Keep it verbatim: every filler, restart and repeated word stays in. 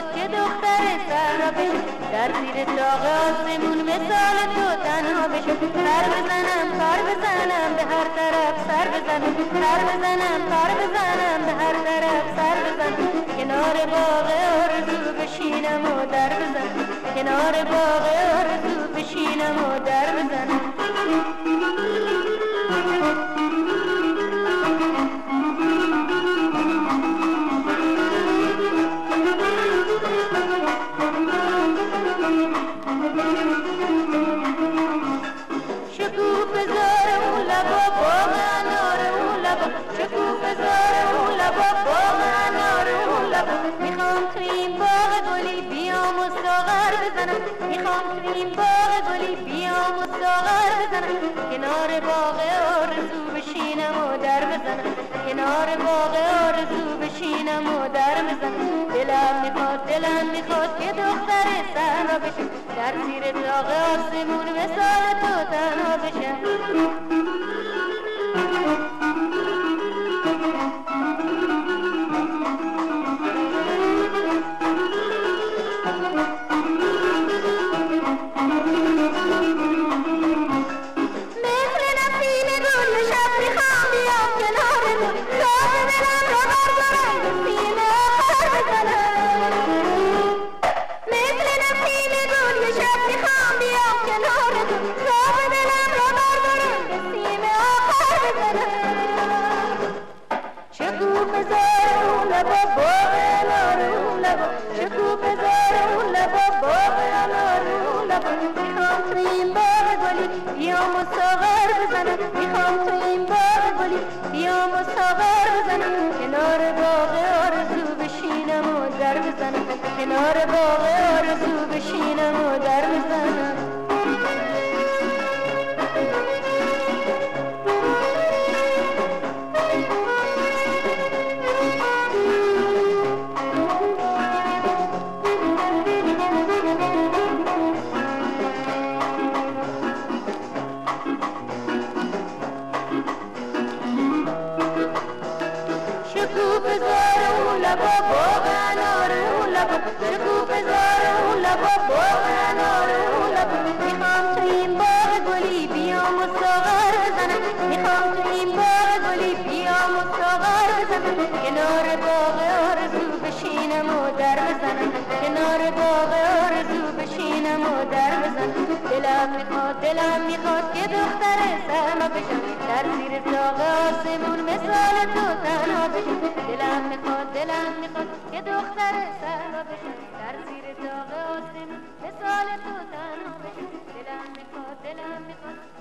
میخواد که دختر سر بشه، در زیر چاق آسمون مثال تو تنها بشه. سر بزنم کار بزنم به هر طرف سر بزنم، سر بزنم کار بزنم به هر طرف سر بزنم. کنار باغ آرزو بشینم و در بزنم، کنار باغ آرزو بشینم و در بزنم. شکوفه زار اون لبا باغ انار اون لبا، شکوفه زار اون لبا باغ انار اون لبا. میخوام تو این باغ گلی بیام و ساغر بزنم، میخوام تو این باغ گلی بیام و ساغر بزنم. کنار باغ آرزو بشینم و در بزنم، کنار باغ آرزو بشینم و در بزنم. دلم میخواد دلم میخواد که دختر سرنا بشه، در زیر داغ آسمون مثال تو تنها بشه. شکوفه زار اون لبا باغ انار اون لبا، شکوفه زار اون لبا باغ انار اون لبا. میخوام تو این باغ گلی بیام و ساغر بزنم، میخوام تو این باغ گلی بیام و ساغر بزنم. کنار باغ آرزو بشینم و در بزنم، کنار باغ آرزو بشینم و در بزنم. شکوفه زار اون لبا باغ انار اون لبا، شکوفه زار اون لبا باغ انار اون لبا. میخوام تو این باغ گلی بیام و ساغر بزنم، میخوام تو این باغ گلی بیام و ساغر بزنم. کنار باغ آرزو بشینم و در بزنم، کنار باغ آرزو بشینم و در بزنم. دلم میخواد دلم میخواد که دختر سرما بشم، در زیر داغ آسمون مثال تو تنها بشم. دلم میخواد دلم میخواد که دختر سرما بشم، در زیر داغ آسمون مثال تو تنها بشم. دلم میخواد دلم میخواد